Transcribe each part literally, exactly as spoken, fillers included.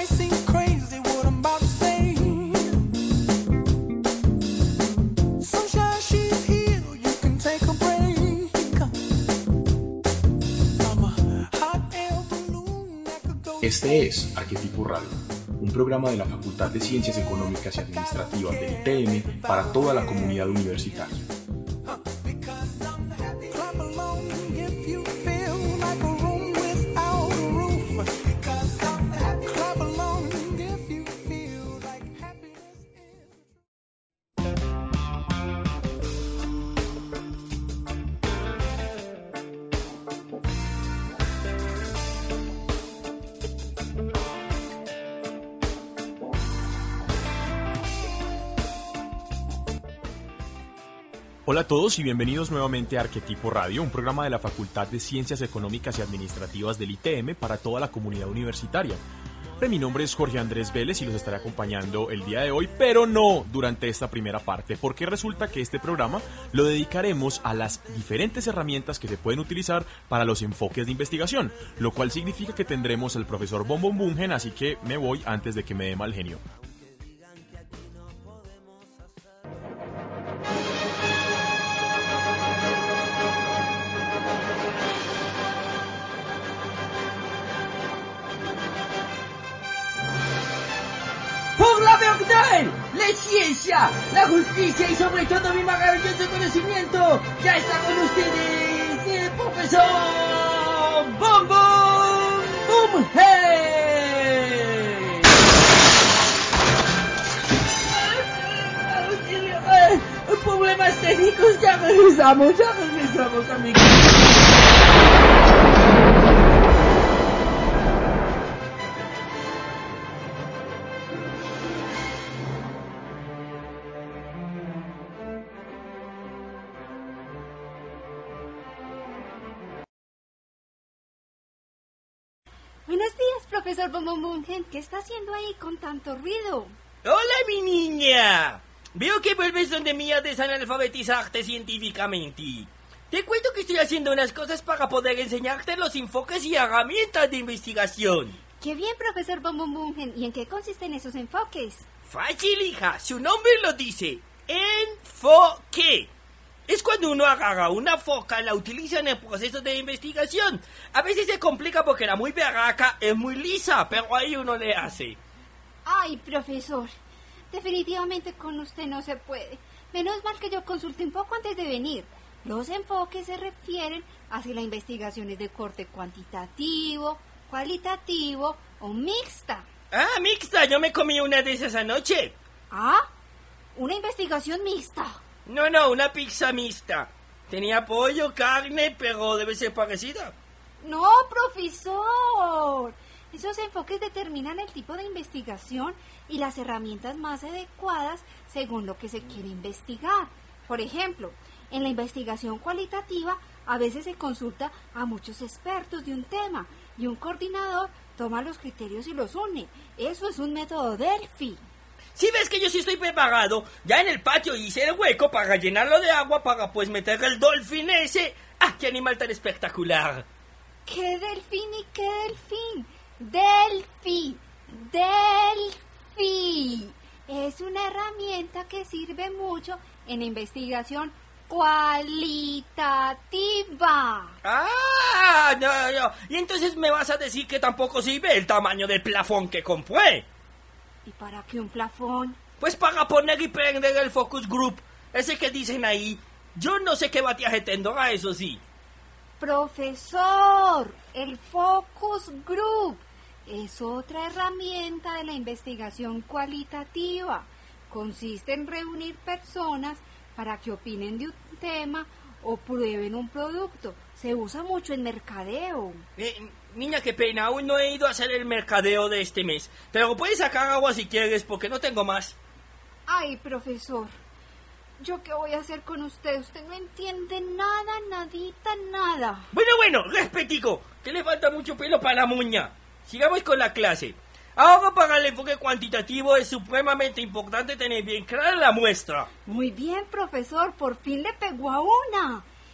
Este es Arquetipo Radio, un programa de la Facultad de Ciencias Económicas y Administrativas del I T M para toda la comunidad universitaria. Hola a todos y bienvenidos nuevamente a Arquetipo Radio, un programa de la Facultad de Ciencias Económicas y Administrativas del I T M para toda la comunidad universitaria. Mi nombre es Jorge Andrés Vélez y los estaré acompañando el día de hoy, pero no durante esta primera parte, porque resulta que este programa lo dedicaremos a las diferentes herramientas que se pueden utilizar para los enfoques de investigación, lo cual significa que tendremos al profesor Bon Bon Bungen, así que me voy antes de que me dé mal genio. La ciencia, la justicia y sobre todo mi maravilloso conocimiento. Ya está con ustedes el profesor Bon Bon Bungen. Problemas técnicos, ya regresamos, ya regresamos, amigos. Buenos días, profesor Bon Bon Bungen. ¿Qué está haciendo ahí con tanto ruido? ¡Hola, mi niña! Veo que vuelves donde mí a desanalfabetizarte científicamente. Te cuento que estoy haciendo unas cosas para poder enseñarte los enfoques y herramientas de investigación. ¡Qué bien, profesor Bon Bon Bungen! ¿Y en qué consisten esos enfoques? Fácil, hija. Su nombre lo dice. Enfoque. Es cuando uno agarra una foca, la utiliza en el proceso de investigación. A veces se complica porque era muy berraca, es muy lisa, pero ahí uno le hace. Ay, profesor, definitivamente con usted no se puede. Menos mal que yo consulté un poco antes de venir. Los enfoques se refieren a si la investigación es de corte cuantitativo, cualitativo o mixta. Ah, mixta, yo me comí una de esas anoche. ¿Ah? ¿Una investigación mixta? No, no, una pizza mixta. Tenía pollo, carne, pero debe ser parecida. No, profesor. Esos enfoques determinan el tipo de investigación y las herramientas más adecuadas según lo que se quiere investigar. Por ejemplo, en la investigación cualitativa a veces se consulta a muchos expertos de un tema y un coordinador toma los criterios y los une. Eso es un método Delphi. Si ves que yo sí estoy preparado, ya en el patio hice el hueco para llenarlo de agua para pues meter el dolfín ese. ¡Ah, qué animal tan espectacular! ¿Qué delfín y qué delfín? Delphi, Delphi. Es una herramienta que sirve mucho en la investigación cualitativa. ¡Ah! No, no. Y entonces me vas a decir que tampoco sirve el tamaño del plafón que compré. ¿Y para qué un plafón? Pues para poner y prender el focus group, ese que dicen ahí. Yo no sé qué bateaje tendrá, eso sí. Profesor, el focus group es otra herramienta de la investigación cualitativa. Consiste en reunir personas para que opinen de un tema o prueben un producto. Se usa mucho en mercadeo. Eh, niña, qué pena, aún no he ido a hacer el mercadeo de este mes. Pero puedes sacar agua si quieres, porque no tengo más. Ay, profesor, ¿yo qué voy a hacer con usted? Usted no entiende nada, nadita, nada. Bueno, bueno, respetico, que le falta mucho pelo para la muña. Sigamos con la clase. Ahora, para el enfoque cuantitativo es supremamente importante tener bien clara la muestra. Muy bien, profesor, por fin le pegó a una.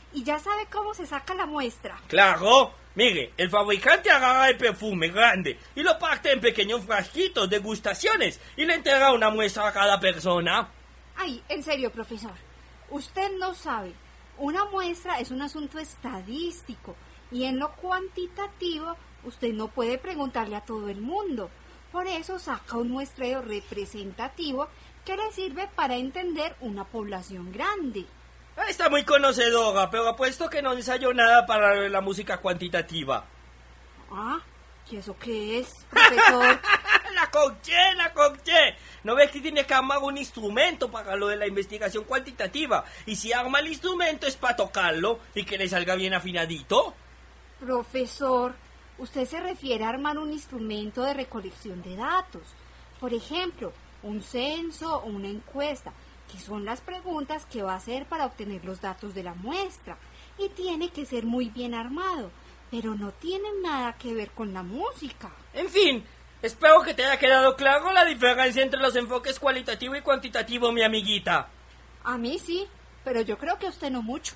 y ya sabe cómo se saca la muestra. Claro, mire, el fabricante agarra el perfume grande y lo parte en pequeños frasquitos, degustaciones, y le entrega una muestra a cada persona. Ay, en serio, profesor, usted no sabe. Una muestra es un asunto estadístico y en lo cuantitativo usted no puede preguntarle a todo el mundo. Por eso saca un muestreo representativo que le sirve para entender una población grande. Está muy conocedora, pero apuesto que no ensayó nada para la música cuantitativa. Ah, ¿y eso qué es, profesor? La conché, la conché. ¿No ves que tiene que armar un instrumento para lo de la investigación cuantitativa? Y si arma el instrumento es para tocarlo y que le salga bien afinadito. Profesor, usted se refiere a armar un instrumento de recolección de datos. Por ejemplo, un censo o una encuesta, que son las preguntas que va a hacer para obtener los datos de la muestra. Y tiene que ser muy bien armado, pero no tiene nada que ver con la música. En fin, espero que te haya quedado claro la diferencia entre los enfoques cualitativo y cuantitativo, mi amiguita. A mí sí, pero yo creo que a usted no mucho.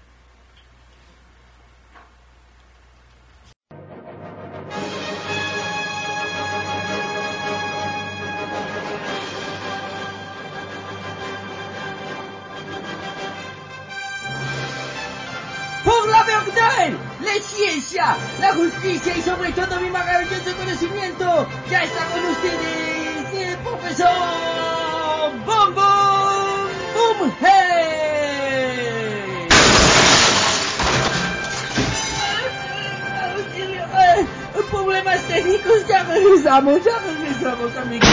Por la verdad, la ciencia, la justicia y sobre todo mi maravilloso conocimiento, ya está con ustedes el profesor Bom Bom Boom Hey. Problemas técnicos, ya regresamos, ya regresamos, amigos.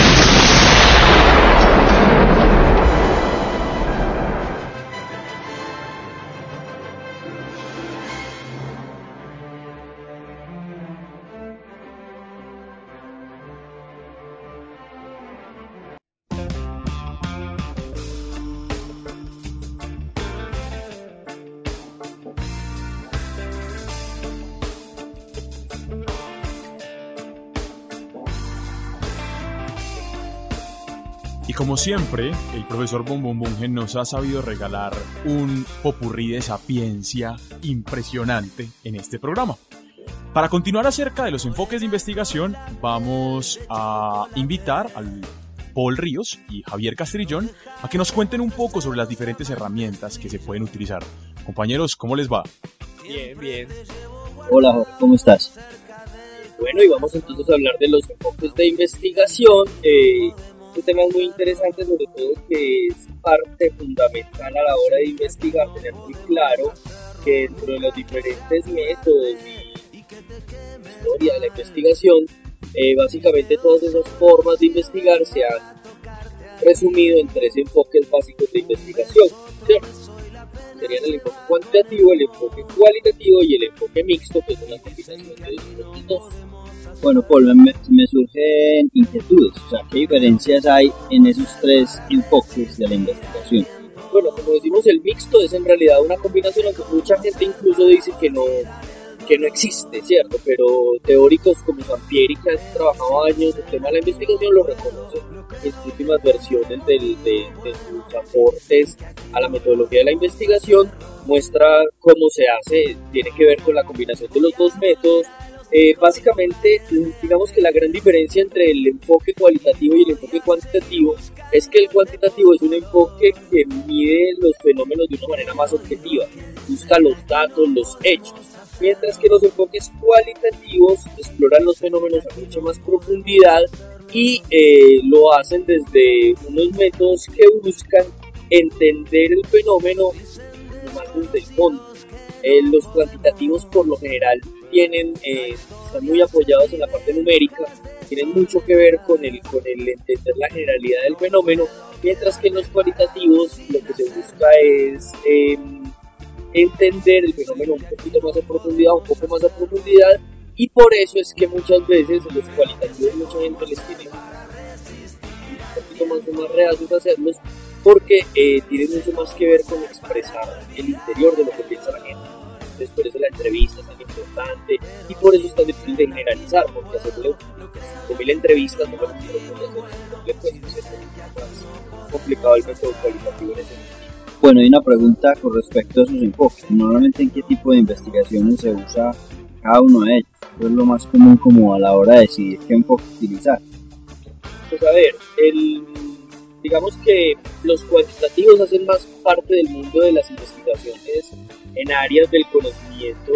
Y como siempre, el profesor Bom Bom Bunge nos ha sabido regalar un popurrí de sapiencia impresionante en este programa. Para continuar acerca de los enfoques de investigación, vamos a invitar al Paul Ríos y Javier Castrillón a que nos cuenten un poco sobre las diferentes herramientas que se pueden utilizar. Compañeros, ¿cómo les va? Bien, bien. Hola Jorge, ¿cómo estás? Bueno, y vamos entonces a hablar de los enfoques de investigación. Eh, este tema es muy interesante, sobre todo que es parte fundamental a la hora de investigar, tener muy claro que dentro de los diferentes métodos y historia de la investigación, eh, básicamente todas esas formas de investigar se han resumido en tres enfoques básicos de investigación, ¿cierto? Serían el enfoque cuantitativo, el enfoque cualitativo y el enfoque mixto, que es una combinación de estos dos. Bueno, Paul, me, me surgen inquietudes, o sea, ¿qué diferencias hay en esos tres enfoques de la investigación? Bueno, como decimos, el mixto es en realidad una combinación, aunque mucha gente incluso dice que no, que no existe, ¿cierto? Pero teóricos como Sampieri, que han trabajado años en el tema de la investigación, lo reconocen en sus últimas versiones del, de, de sus aportes a la metodología de la investigación, muestra cómo se hace, tiene que ver con la combinación de los dos métodos. Eh, básicamente, digamos que la gran diferencia entre el enfoque cualitativo y el enfoque cuantitativo es que el cuantitativo es un enfoque que mide los fenómenos de una manera más objetiva, busca los datos, los hechos, mientras que los enfoques cualitativos exploran los fenómenos a mucha más profundidad y eh, lo hacen desde unos métodos que buscan entender el fenómeno más desde el fondo. Eh, los cuantitativos por lo general tienen, eh, están muy apoyados en la parte numérica, tienen mucho que ver con el, con el entender la generalidad del fenómeno, mientras que en los cualitativos lo que se busca es eh, entender el fenómeno un poquito más a profundidad, un poco más a profundidad, y por eso es que muchas veces los cualitativos mucha gente les tiene un poquito más, más reacios a hacerlos, porque eh, tiene mucho más que ver con expresar el interior de lo que piensa la gente. Entonces por eso la entrevista es tan importante y por eso es tan difícil de generalizar, porque hacerle cinco mil entrevistas no es lo mismo que hacer cinco mil encuestas, es más complicado el método cualitativo en ese sentido. Bueno, hay una pregunta con respecto a esos enfoques. Normalmente, ¿en qué tipo de investigaciones se usa cada uno de ellos? ¿Qué es lo más común como a la hora de decidir qué enfoque utilizar? Pues a ver, el, digamos que los cuantitativos hacen más parte del mundo de las investigaciones en áreas del conocimiento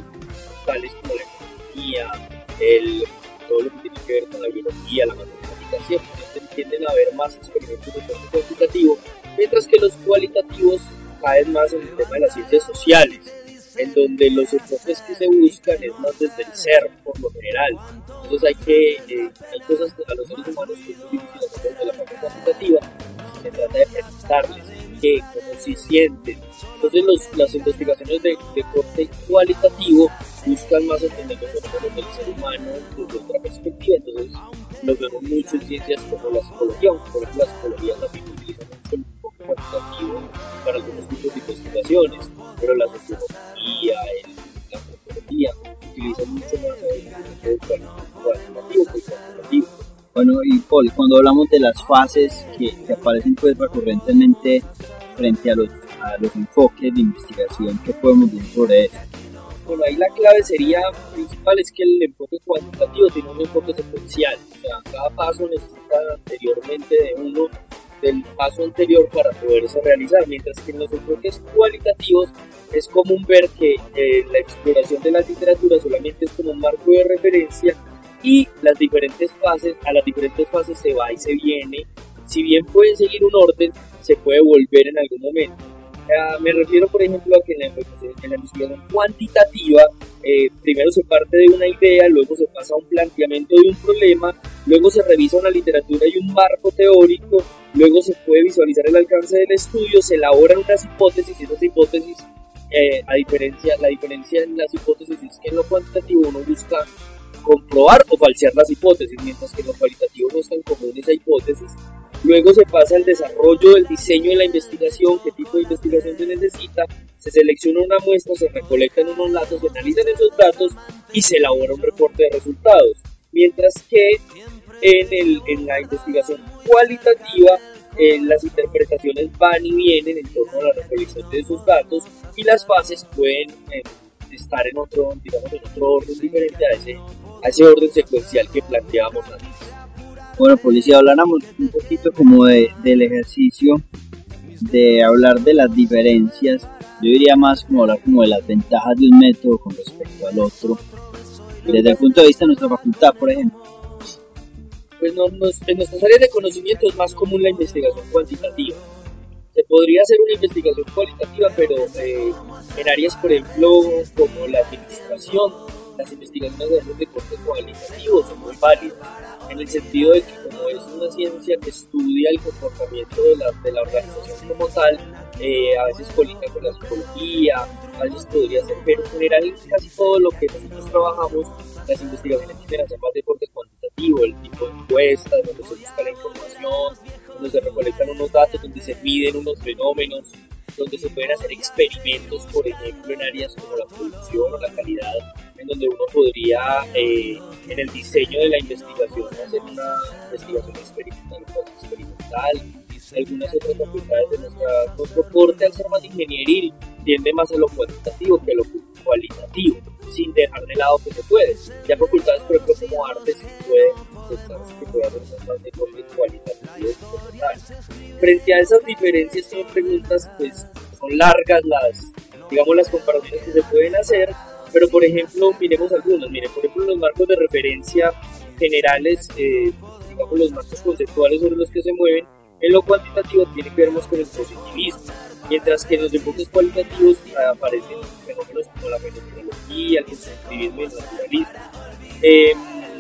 tales como la economía, el, todo lo que tiene que ver con la biología, la matemática, siempre tienden a haber más experimentos de corte cuantitativo, mientras que los cualitativos caen más en el tema de las ciencias sociales, en donde los enfoques que se buscan es más desde el ser, por lo general. Entonces hay que, eh, hay cosas que a los seres humanos que es muy difícil hacer desde la parte cuantitativa, y se trata de preguntarles qué, cómo se sienten. Entonces los, las investigaciones de, de corte cualitativo buscan más entender los fenómenos del ser humano desde otra perspectiva. Entonces los vemos mucho en ciencias como la psicología, aunque por ejemplo la psicología también utiliza mucho el enfoque cuantitativo para algunos tipos de investigaciones, pero la sociología, el, la antropología utilizan mucho más el enfoque cualitativo que el cuantitativo. Bueno, y Paul, cuando hablamos de las fases que, que aparecen pues recurrentemente frente a los, a los enfoques de investigación, ¿qué podemos decir sobre eso? Bueno, ahí la clave sería principal es que el enfoque cuantitativo tiene un enfoque secuencial, o sea, cada paso necesita anteriormente de uno del paso anterior para poderse realizar, mientras que en los enfoques cualitativos es común ver que eh, la exploración de la literatura solamente es como un marco de referencia y las diferentes fases, a las diferentes fases se va y se viene, si bien pueden seguir un orden, se puede volver en algún momento. Uh, me refiero, por ejemplo, a que en la, en la investigación cuantitativa eh, primero se parte de una idea, luego se pasa a un planteamiento de un problema, luego se revisa una literatura y un marco teórico, luego se puede visualizar el alcance del estudio, se elaboran unas hipótesis y esas hipótesis, eh, a diferencia, la diferencia en las hipótesis es que en lo cuantitativo uno busca comprobar o falsear las hipótesis, mientras que en lo cualitativo no es tan común esa hipótesis. Luego se pasa al desarrollo del diseño de la investigación, qué tipo de investigación se necesita, se selecciona una muestra, se recolectan unos datos, se analizan esos datos y se elabora un reporte de resultados. Mientras que en, el, en la investigación cualitativa, eh, las interpretaciones van y vienen en torno a la recolección de esos datos y las fases pueden eh, estar en otro, digamos, en otro orden diferente a ese, a ese orden secuencial que planteábamos antes. Bueno, policía, habláramos un poquito como de, del ejercicio de hablar de las diferencias. Yo diría más como hablar como de las ventajas de un método con respecto al otro, desde el punto de vista de nuestra facultad, por ejemplo. Pues no, no, en nuestras áreas de conocimiento es más común la investigación cuantitativa. Se podría hacer una investigación cualitativa, pero eh, en áreas, por ejemplo, como la administración, las investigaciones de corte cualitativo son muy válidas, en el sentido de que como es una ciencia que estudia el comportamiento de la, de la organización como tal, eh, a veces colita con la psicología, a veces podría ser, pero en general casi todo lo que nosotros trabajamos, las investigaciones tienden a ser más de corte cuantitativo, el tipo de encuestas, donde se busca la información, donde se recolectan unos datos, donde se miden unos fenómenos, donde se pueden hacer experimentos, por ejemplo, en áreas como la producción o la calidad, en donde uno podría, eh, en el diseño de la investigación, hacer una investigación experimental, un experimental. Algunas otras facultades de nuestra, nuestro corte, al ser más ingenieril, tiende más a lo cuantitativo que a lo cualitativo, sin dejar de lado que se puede. Ya facultades, por ejemplo, como artes, pueden pensarse que puede haber más de corte cualitativo como tal. Frente a esas diferencias que me preguntas, pues son largas las, digamos, las comparaciones que se pueden hacer, pero por ejemplo, miremos algunos, miren, por ejemplo, los marcos de referencia generales, eh, digamos, los marcos conceptuales sobre los que se mueven, en lo cuantitativo tiene que ver más con el positivismo, mientras que en los enfoques cualitativos aparecen fenómenos como la fenomenología, el constructivismo y el naturalismo. Eh,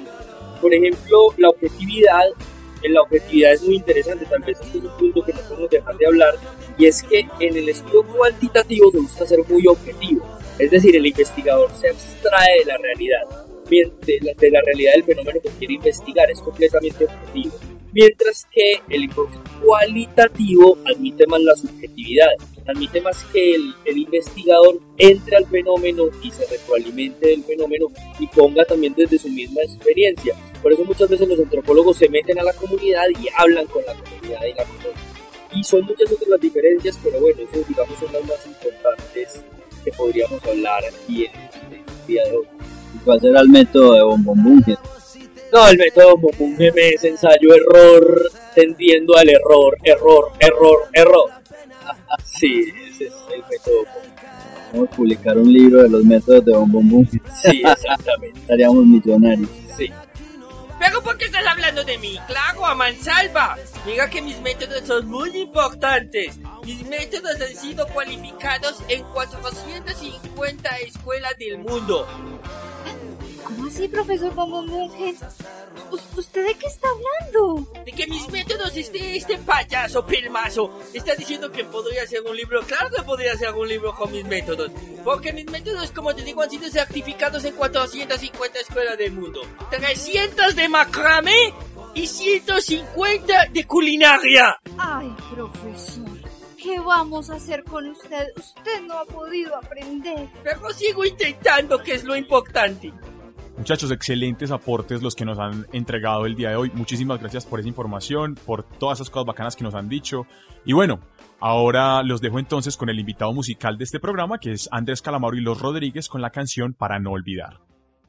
por ejemplo, la objetividad, en la objetividad es muy interesante, tal vez este es un punto que no podemos dejar de hablar, y es que en el estudio cuantitativo se busca ser muy objetivo, es decir, el investigador se abstrae de la realidad, de la, de la realidad del fenómeno que quiere investigar, es completamente objetivo. Mientras que el enfoque cualitativo admite más la subjetividad, admite más que el, el investigador entre al fenómeno y se retroalimente del fenómeno y ponga también desde su misma experiencia. Por eso muchas veces los antropólogos se meten a la comunidad y hablan con la comunidad y la conocen. Y son muchas otras las diferencias, pero bueno, esas digamos son las más importantes que podríamos hablar aquí en el día de hoy. ¿Y cuál será el método de Bon Bon Bunge? No, el método Bon Bon Bunge es ensayo, error, tendiendo al error, error, error, error. Sí, ese es el método Bon Bon. Vamos a publicar un libro de los métodos de Bon Bon Bunge. Sí, exactamente. Estaríamos millonarios. Sí. ¿Pero por qué estás hablando de mí? Claro, a mansalva. Mira que mis métodos son muy importantes. Mis métodos han sido cualificados en cuatrocientas cincuenta escuelas del mundo. ¿Cómo así, profesor Bon Bon Bunge? ¿Usted de qué está hablando? De que mis métodos, este, este payaso pelmazo está diciendo que podría hacer un libro. Claro que podría hacer un libro con mis métodos. Porque mis métodos, como te digo, han sido certificados en cuatrocientas cincuenta escuelas del mundo. trescientas de macramé y ciento cincuenta de culinaria. Ay, profesor, ¿qué vamos a hacer con usted? Usted no ha podido aprender. Pero sigo intentando, que es lo importante. Muchachos, excelentes aportes los que nos han entregado el día de hoy. Muchísimas gracias por esa información, por todas esas cosas bacanas que nos han dicho. Y bueno, ahora los dejo entonces con el invitado musical de este programa, que es Andrés Calamaro y Los Rodríguez, con la canción Para no olvidar.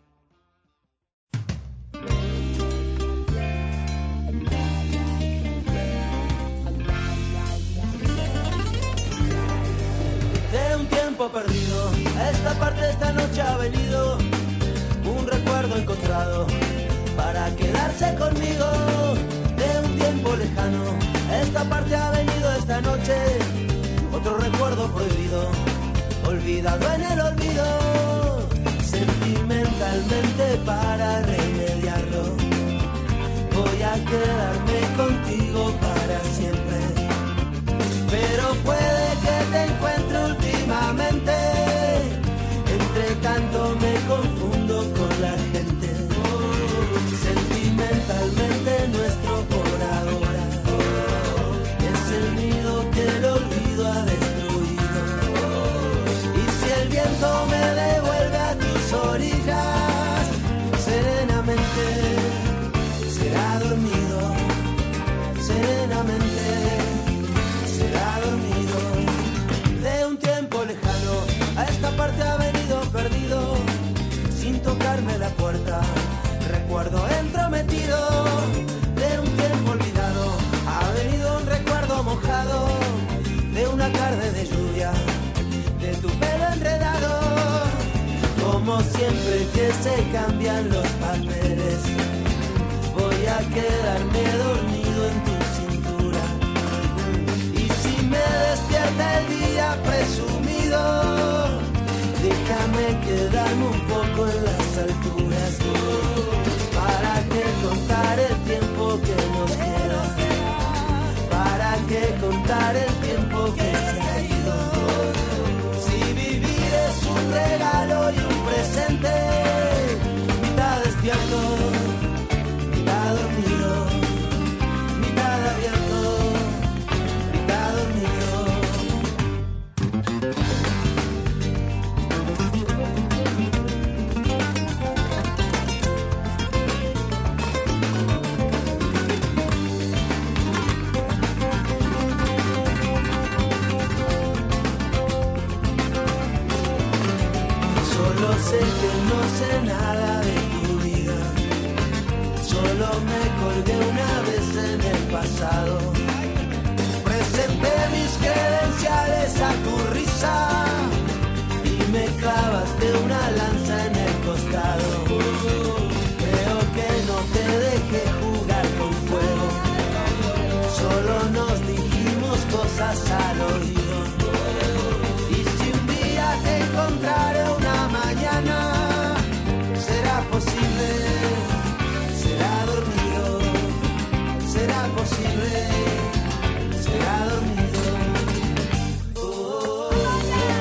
De un tiempo perdido, a esta parte esta noche ha venido un recuerdo encontrado para quedarse conmigo. De un tiempo lejano, a esta parte ha venido esta noche otro recuerdo prohibido, olvidado en el olvido. Sentimentalmente para remediarlo, voy a quedarme contigo para siempre. Pero puede que te encuentre últimamente, entre tanto me confundo con la gente. Sentimentalmente nuestro por ahora es el nido que el olvido ha destruido. Y si el viento me devuelve a tus orillas, serenamente será dormido, serenamente será dormido. De un tiempo lejano a esta parte ha venido perdido, sin tocarme la puerta, recuerdo entrometido. De un tiempo olvidado ha venido un recuerdo mojado, de una tarde de lluvia, de tu pelo enredado. Como siempre que se cambian los papeles, voy a quedarme dormido en tu cintura. Y si me despierta el día presumido, déjame quedarme un poco en las alturas. ¿Para qué contar el tiempo que nos queda? ¿Para qué contar el tiempo que se ha ido? Si vivir es un regalo y un presente, mitad despierto, mitad dormido, mitad abierto, mitad dormido. Solo sé que no sé nada de tu vida, solo me colgué una vez en el pasado. Presenté mis credenciales a tu risa y me clavaste una lanza en el costado. Creo que no te dejé jugar con fuego, solo nos dijimos cosas al oído. Y si un día te encontraré una mañana, será posible, será dormido, será posible, será dormido. Oh, oh, oh.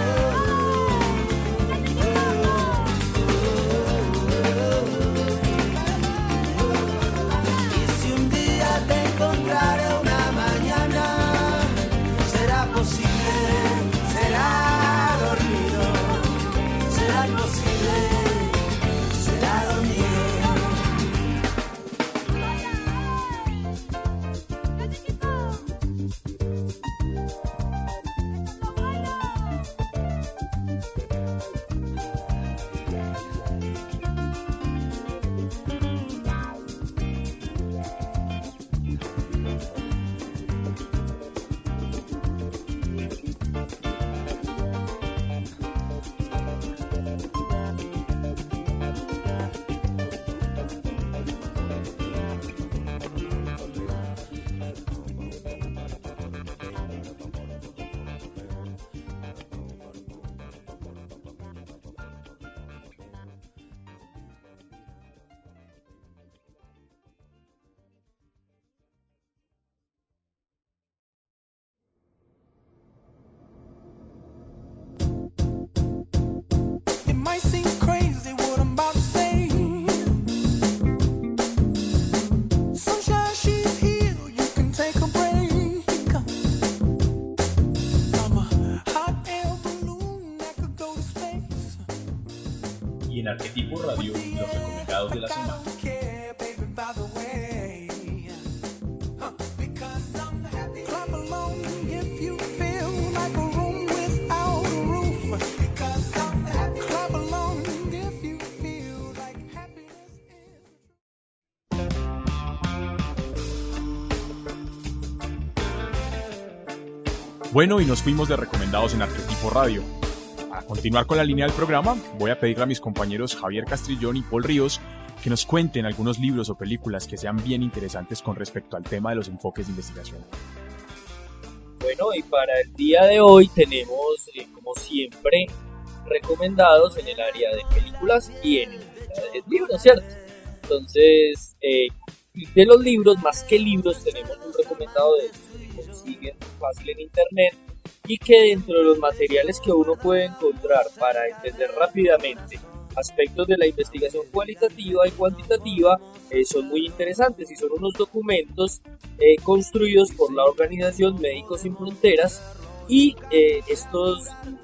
might seem crazy what I'm about to say. Sunshine, she's here, you can take a break. I'm a hot air balloon that could go to space. Y en Arquetipo Radio, los recomendados de la semana. Bueno, y nos fuimos de recomendados en Arquetipo Radio. Para continuar con la línea del programa, voy a pedirle a mis compañeros Javier Castrillón y Paul Ríos que nos cuenten algunos libros o películas que sean bien interesantes con respecto al tema de los enfoques de investigación. Bueno, y para el día de hoy tenemos, eh, como siempre, recomendados en el área de películas y en el área de libros, ¿cierto? Entonces, eh, de los libros, más que libros, tenemos un recomendado de esos que consiguen fácil en internet y que dentro de los materiales que uno puede encontrar para entender rápidamente aspectos de la investigación cualitativa y cuantitativa eh, son muy interesantes y son unos documentos eh, construidos por la organización Médicos Sin Fronteras y eh, estos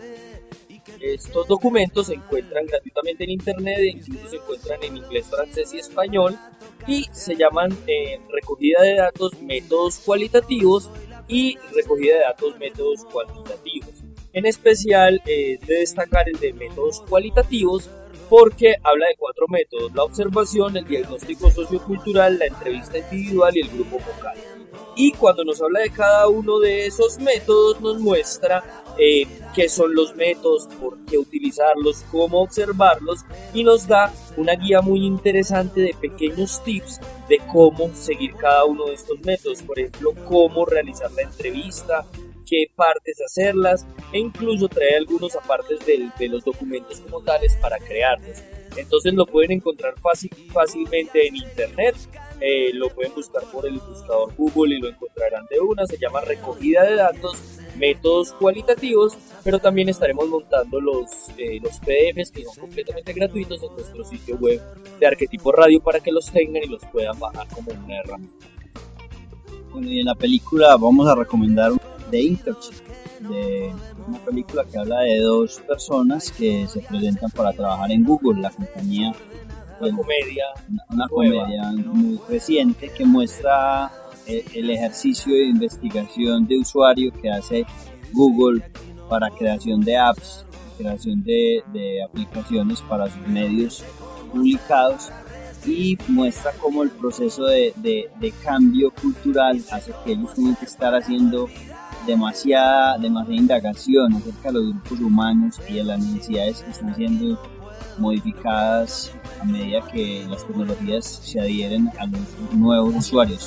Estos documentos se encuentran gratuitamente en internet e incluso se encuentran en inglés, francés y español y se llaman eh, recogida de datos, métodos cualitativos y recogida de datos, métodos cuantitativos. En especial eh, de destacar el de métodos cualitativos porque habla de cuatro métodos: la observación, el diagnóstico sociocultural, la entrevista individual y el grupo focal. Y cuando nos habla de cada uno de esos métodos nos muestra eh, qué son los métodos, por qué utilizarlos, cómo observarlos y nos da una guía muy interesante de pequeños tips de cómo seguir cada uno de estos métodos. Por ejemplo, cómo realizar la entrevista, qué partes hacerlas e incluso trae algunos apartes de, de los documentos como tales para crearlos. Entonces lo pueden encontrar fácil, fácilmente en internet. Eh, lo pueden buscar por el buscador Google y lo encontrarán de una. Se llama recogida de datos, métodos cualitativos, pero también estaremos montando los, eh, los P D Fs que son completamente gratuitos en nuestro sitio web de Arquetipo Radio para que los tengan y los puedan bajar como una herramienta. Bueno, y en la película vamos a recomendar The Internship, de una película que habla de dos personas que se presentan para trabajar en Google, la compañía. Una comedia, una, una comedia muy reciente que muestra el, el ejercicio de investigación de usuario que hace Google para creación de apps, creación de, de aplicaciones para sus medios publicados y muestra cómo el proceso de, de, de cambio cultural hace que ellos tengan que estar haciendo demasiada, demasiada indagación acerca de los grupos humanos y de las necesidades que están siendo modificadas a medida que las tecnologías se adhieren a los nuevos usuarios.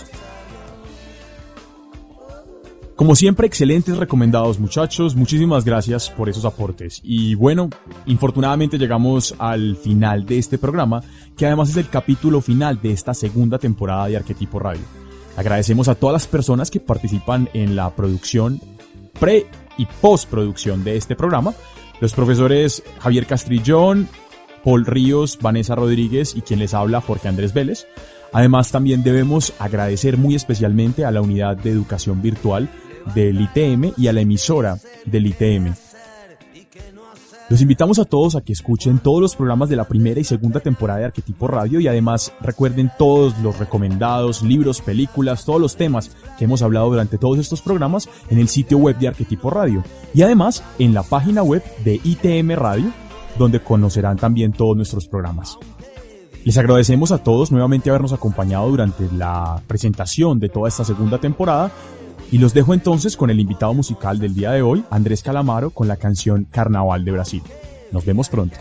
Como siempre, excelentes recomendados, muchachos. Muchísimas gracias por esos aportes. Y bueno, infortunadamente llegamos al final de este programa, que además es el capítulo final de esta segunda temporada de Arquetipo Radio. Agradecemos a todas las personas que participan en la producción, pre y postproducción de este programa. Los profesores Javier Castrillón, Paul Ríos, Vanessa Rodríguez y quien les habla, Jorge Andrés Vélez. Además, también debemos agradecer muy especialmente a la unidad de educación virtual del I T M y a la emisora del I T M. Los invitamos a todos a que escuchen todos los programas de la primera y segunda temporada de Arquetipo Radio y además recuerden todos los recomendados, libros, películas, todos los temas que hemos hablado durante todos estos programas en el sitio web de Arquetipo Radio y además en la página web de I T M Radio, donde conocerán también todos nuestros programas. Les agradecemos a todos nuevamente habernos acompañado durante la presentación de toda esta segunda temporada y los dejo entonces con el invitado musical del día de hoy, Andrés Calamaro, con la canción Carnaval de Brasil. Nos vemos pronto.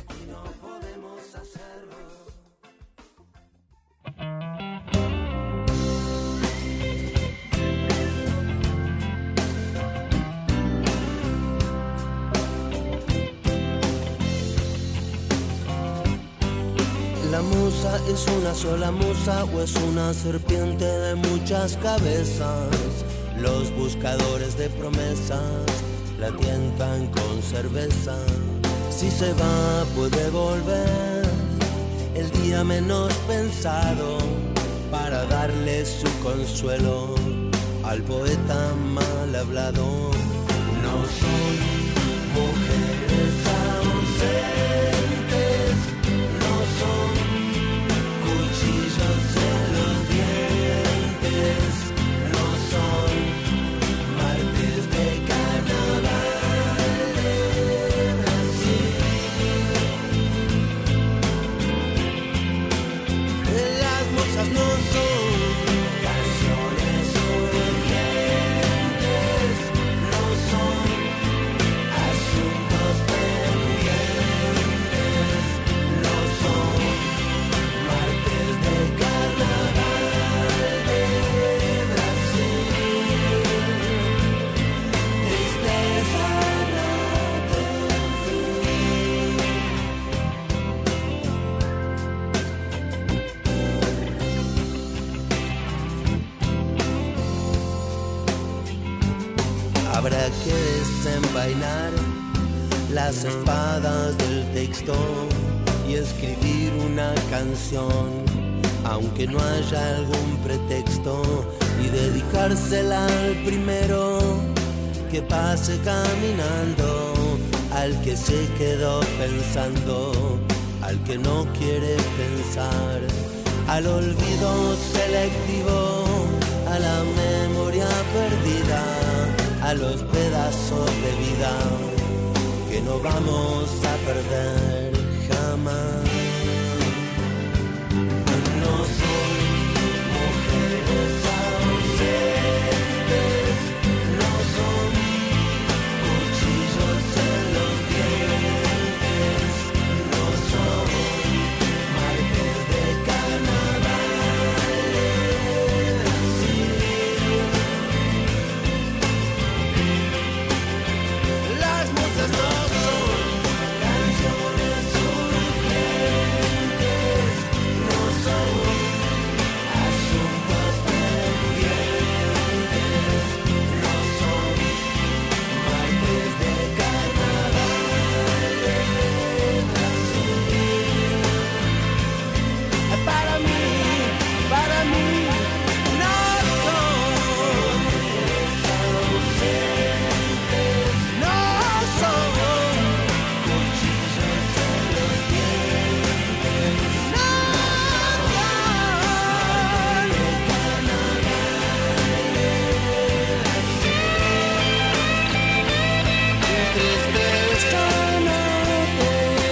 La musa es una sola musa o es una serpiente de muchas cabezas. Los buscadores de promesas la tientan con cerveza. Si se va puede volver el día menos pensado para darle su consuelo al poeta mal hablado. No son mujeres ausentes, no son cuchillos en los dientes, no son martes de carnaval de Brasil. Las musas no son canciones urgentes, no son asuntos pendientes, no son martes de carnaval de Brasil. Tristeza no tiene fin. Habrá que desenvainar las espadas del texto y escribir una canción, aunque no haya algún pretexto, y dedicársela al primero que pase caminando, al que se quedó pensando, al que no quiere pensar, al olvido selectivo, a la memoria perdida, a los pedazos de vida que no vamos a perder jamás. No son mujeres ausentes, no son cuchillos en los dientes, no son martes de carnaval de Brasil. Las musas no son canciones urgentes, no son asuntos pendientes, no son martes de carnaval de Brasil. Para mí, para mí, no son ausentes, no son cuchillos en los dientes, no son de carnaval de Brasil. Tristeza no tiene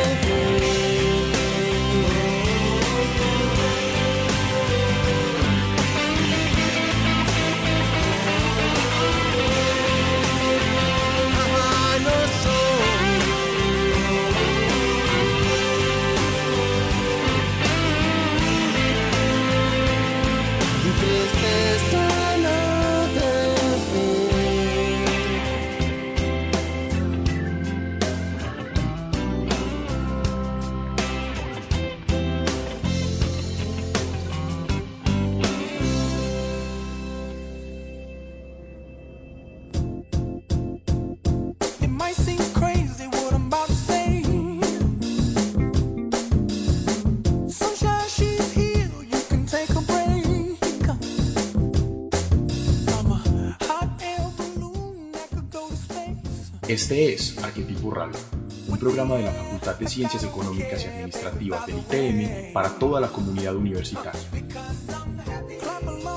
no son. Tristeza no tiene fin. It might seem crazy what I'm about to say. Sunshine, she's here, you can take a break. I'm a hot air balloon that could go to space. Este es Arquetipo Radio, un programa de la Facultad de Ciencias Económicas y Administrativas del I T M para toda la comunidad universitaria. Clap along.